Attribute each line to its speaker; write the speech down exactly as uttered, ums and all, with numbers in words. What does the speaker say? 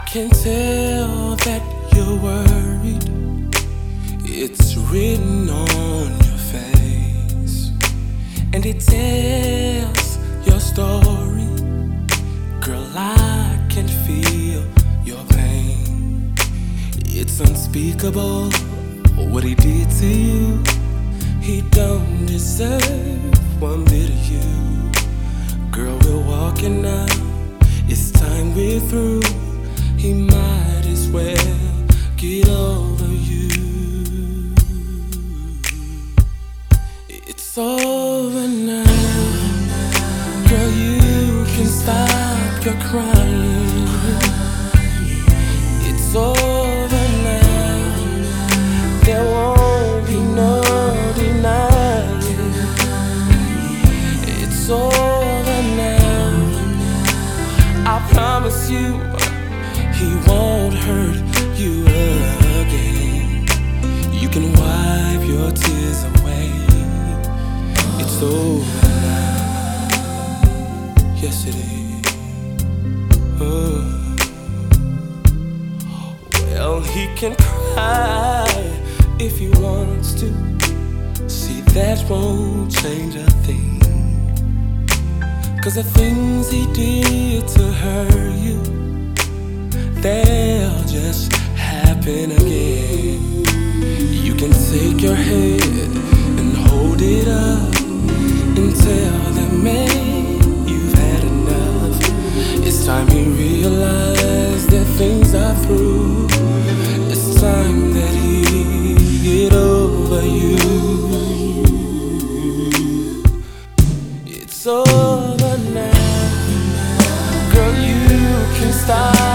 Speaker 1: can tell that you're worried. It's written on your face, and it tells your story. Girl, I can feel your pain. It's unspeakable what he did to you. He don't deserve one bit of you. Girl, we're walking now, it's time we're through. He might as well get over you. It's over now. Girl, you can stop your crying. It's over now. There won't be no denying. It's over now. I promise you, he won't hurt you again. You can wipe your tears away. It's over now. Yes, it is. Oh. Well, he can cry if he wants to. See, that won't change a thing. 'Cause the things he did to hurt you, they'll just happen again. You can take your head and hold it up and tell that man you've had enough. It's time you realize that things are through. It's time that he get over you. It's over now. Girl, you can stop